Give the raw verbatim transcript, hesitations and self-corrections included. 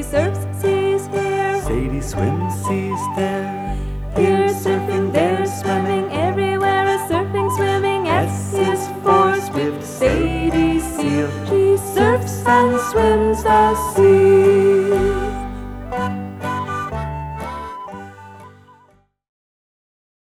surfs, seas here. Sadie swims, seas there. Here surfing, there swimming, everywhere is surfing, swimming. S is for Swift, Sadie Seal. She surfs and swims the sea.